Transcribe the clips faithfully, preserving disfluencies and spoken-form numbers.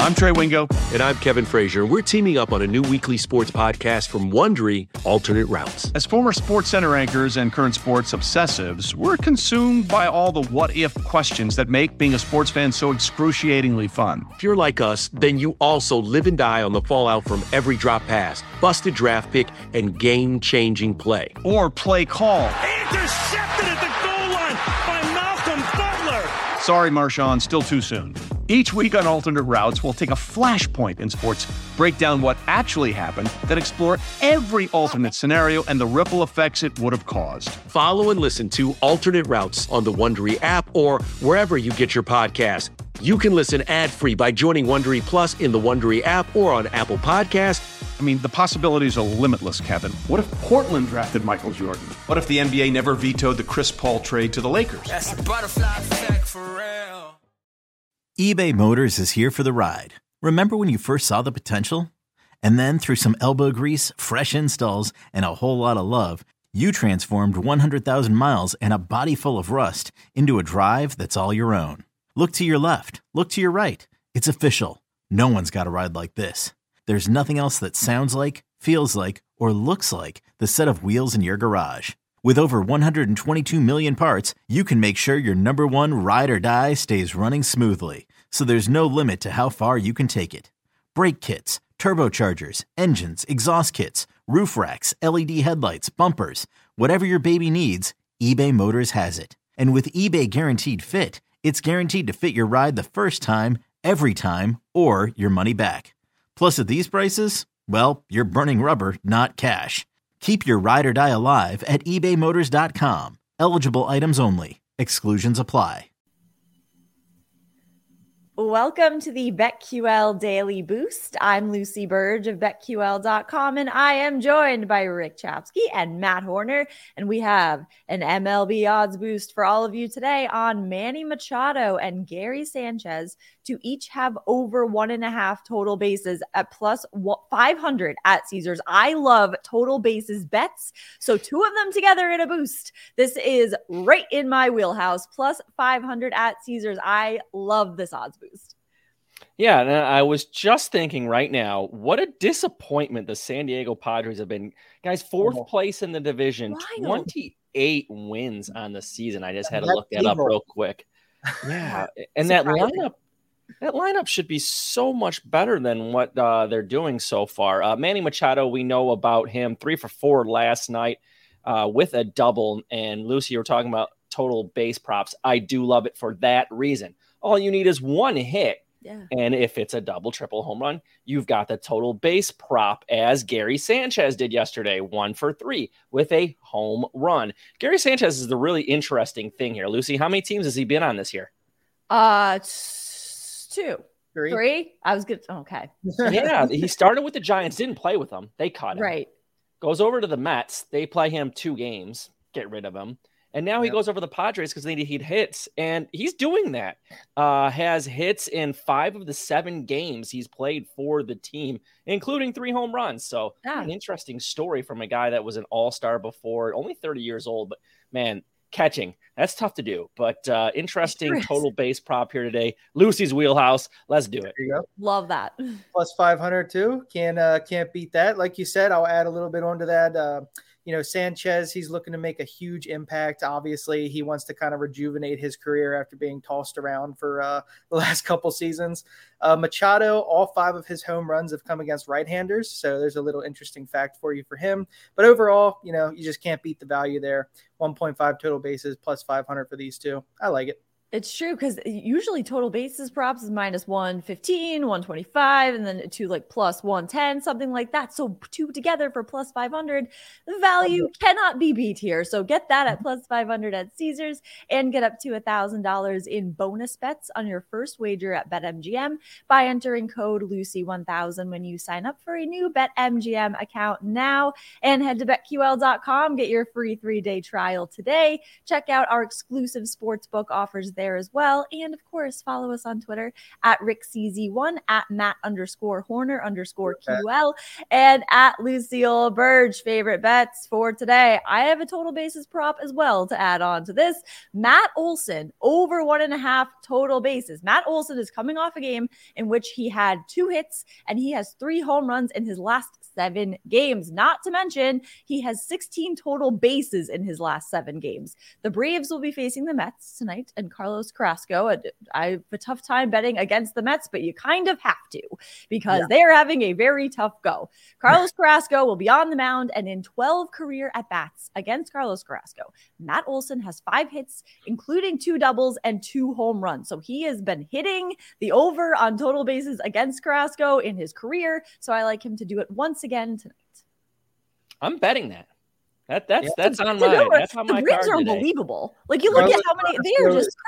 I'm Trey Wingo. And I'm Kevin Frazier. We're teaming up on a new weekly sports podcast from Wondery, Alternate Routes. As former Sports Center anchors and current sports obsessives, we're consumed by all the what-if questions that make being a sports fan so excruciatingly fun. If you're like us, then you also live and die on the fallout from every drop pass, busted draft pick, and game-changing play. Or play call. Intercepted at the goal line by Malcolm Butler. Sorry, Marshawn, still too soon. Each week on Alternate Routes, we'll take a flashpoint in sports, break down what actually happened, then explore every alternate scenario and the ripple effects it would have caused. Follow and listen to Alternate Routes on the Wondery app or wherever you get your podcasts. You can listen ad-free by joining Wondery Plus in the Wondery app or on Apple Podcasts. I mean, the possibilities are limitless, Kevin. What if Portland drafted Michael Jordan? What if the N B A never vetoed the Chris Paul trade to the Lakers? That's a butterfly effect for real. eBay Motors is here for the ride. Remember when you first saw the potential? And then through some elbow grease, fresh installs, and a whole lot of love, you transformed one hundred thousand miles and a body full of rust into a drive that's all your own. Look to your left. Look to your right. It's official. No one's got a ride like this. There's nothing else that sounds like, feels like, or looks like the set of wheels in your garage. With over one hundred twenty-two million parts, you can make sure your number one ride or die stays running smoothly. So there's no limit to how far you can take it. Brake kits, turbochargers, engines, exhaust kits, roof racks, L E D headlights, bumpers, whatever your baby needs, eBay Motors has it. And with eBay Guaranteed Fit, it's guaranteed to fit your ride the first time, every time, or your money back. Plus, at these prices, well, you're burning rubber, not cash. Keep your ride or die alive at ebay motors dot com. Eligible items only. Exclusions apply. Welcome to the BetQL Daily Boost. I'm Lucy Burge of Bet Q L dot com, and I am joined by Rick Chapsky and Matt Horner, and we have an M L B odds boost for all of you today on Manny Machado and Gary Sanchez to each have over one and a half total bases at plus five hundred at Caesars. I love total bases bets, so two of them together in a boost. This is right in my wheelhouse, plus five hundred at Caesars. I love this odds boost. Yeah, and I was just thinking right now, what a disappointment the San Diego Padres have been. Guys, fourth oh. place in the division, Wild. twenty-eight wins on the season. I just had to That's look that evil. up real quick. Yeah, and that lineup, that lineup should be so much better than what uh, they're doing so far. Uh, Manny Machado, we know about him, three for four last night uh, with a double. And Lucy, you were talking about total base props. I do love it for that reason. All you need is one hit. Yeah. And if it's a double, triple home run, you've got the total base prop as Gary Sanchez did yesterday, one for three with a home run. Gary Sanchez is the really interesting thing here. Lucy, how many teams has he been on this year? Uh, t- two. Three. Three? I was good. Okay. Yeah, he started with the Giants, didn't play with them. They cut him. Right. Goes over to the Mets. They play him two games, get rid of him. And now he yep. goes over the Padres because they need hits, and he's doing that. Uh, has hits in five of the seven games he's played for the team, including three home runs. So yeah. an interesting story from a guy that was an all-star before, only thirty years old. But, man, catching, that's tough to do. But uh, interesting total base prop here today. Lucy's wheelhouse. Let's do it. There you go. Love that. Plus five hundred too. Can't, uh, can't beat that. Like you said, I'll add a little bit onto that. Uh, You know, Sanchez, he's looking to make a huge impact. Obviously, he wants to kind of rejuvenate his career after being tossed around for uh, the last couple seasons. Uh, Machado, all five of his home runs have come against right-handers, so there's a little interesting fact for you for him. But overall, you know, you just can't beat the value there. one point five total bases plus five hundred for these two. I like it. It's true because usually total bases props is minus one fifteen, one twenty-five, and then two like plus one ten, something like that. So two together for plus five hundred. The value cannot be beat here. So get that at plus five hundred at Caesars and get up to one thousand dollars in bonus bets on your first wager at BetMGM by entering code Lucy one thousand when you sign up for a new BetMGM account now. And head to Bet Q L dot com. Get your free three-day trial today. Check out our exclusive sportsbook offers there. there as well. And of course, follow us on Twitter at Rick C Z one, at Matt underscore Horner underscore Q L, and at Lucille Burge. Favorite bets for today. I have a total bases prop as well to add on to this. Matt Olson over one and a half total bases. Matt Olson is coming off a game in which he had two hits and he has three home runs in his last seven games. Not to mention, he has sixteen total bases in his last seven games. The Braves will be facing the Mets tonight, and Carlos Carrasco. I have a tough time betting against the Mets, but you kind of have to because yeah. they're having a very tough go. Carlos Carrasco will be on the mound, and in twelve career at-bats against Carlos Carrasco, Matt Olson has five hits, including two doubles and two home runs. So he has been hitting the over on total bases against Carrasco in his career. So I like him to do it once again tonight. I'm betting that. That that's yeah. that's on my that's on the my Braves card are today. Unbelievable. Like you look Carlos at how many they are just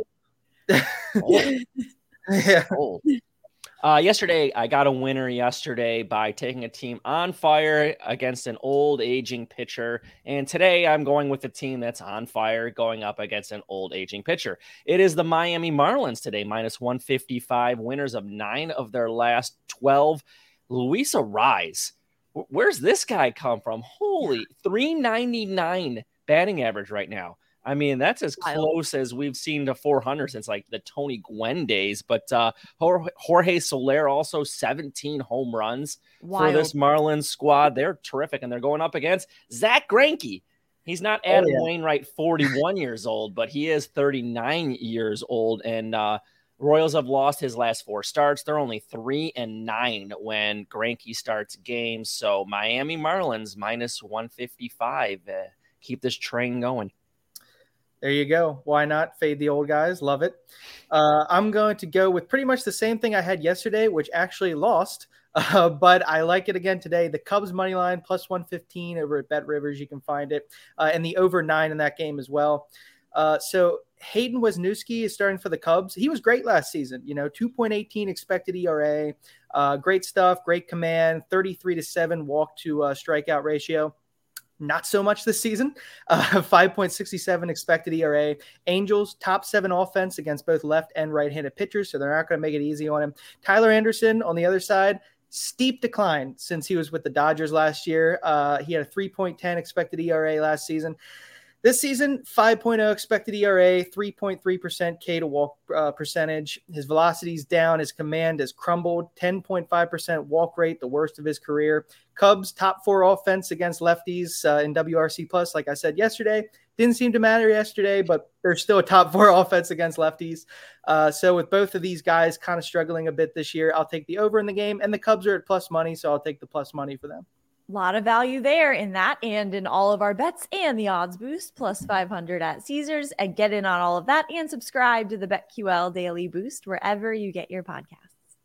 crazy. Old. yeah. Old. Uh, yesterday, I got a winner yesterday by taking a team on fire against an old aging pitcher. And today I'm going with a team that's on fire going up against an old aging pitcher. It is the Miami Marlins today, minus one fifty-five, winners of nine of their last twelve. Luis Arraez. Where's this guy come from? Holy three ninety-nine batting average right now. I mean, that's as close as we've seen to four hundred since like the Tony Gwynn days. But uh, Jorge Soler also seventeen home runs Wild. for this Marlins squad. They're terrific, and they're going up against Zach Greinke. He's not Adam oh, yeah. Wainwright, forty-one years old, but he is thirty-nine years old. And uh, Royals have lost his last four starts. They're only three and nine when Greinke starts games. So Miami Marlins minus one fifty-five. Uh, keep this train going. There you go. Why not fade the old guys? Love it. Uh, I'm going to go with pretty much the same thing I had yesterday, which actually lost, uh, but I like it again today. The Cubs money line plus one fifteen over at Bet Rivers. You can find it, uh, and the over nine in that game as well. Uh, so Hayden Wesniewski is starting for the Cubs. He was great last season. You know, two point one eight expected E R A. Uh, great stuff. Great command. thirty-three to seven walk to uh, strikeout ratio. Not so much this season. Uh, five point six seven expected E R A. Angels, top seven offense against both left and right-handed pitchers, so they're not going to make it easy on him. Tyler Anderson on the other side, steep decline since he was with the Dodgers last year. Uh, he had a three point one zero expected E R A last season. This season, five point oh expected E R A, three point three percent K to walk uh, percentage. His velocity's down. His command has crumbled. ten point five percent walk rate, the worst of his career. Cubs, top four offense against lefties uh, in W R C plus. Like I said yesterday, didn't seem to matter yesterday, but they're still a top four offense against lefties. Uh, so with both of these guys kind of struggling a bit this year, I'll take the over in the game. And the Cubs are at plus money, so I'll take the plus money for them. A lot of value there in that and in all of our bets and the odds boost plus five hundred at Caesars, and get in on all of that and subscribe to the BetQL Daily Boost wherever you get your podcasts.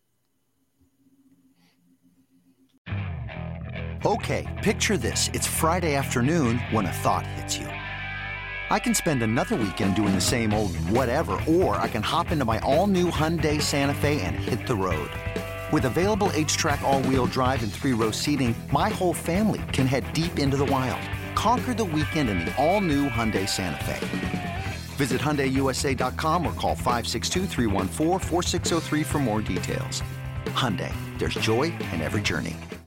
Okay, picture this. It's Friday afternoon when a thought hits you. I can spend another weekend doing the same old whatever, or I can hop into my all-new Hyundai Santa Fe and hit the road. With available H-Track all-wheel drive and three-row seating, my whole family can head deep into the wild. Conquer the weekend in the all-new Hyundai Santa Fe. Visit Hyundai U S A dot com or call five six two, three one four, four six zero three for more details. Hyundai, there's joy in every journey.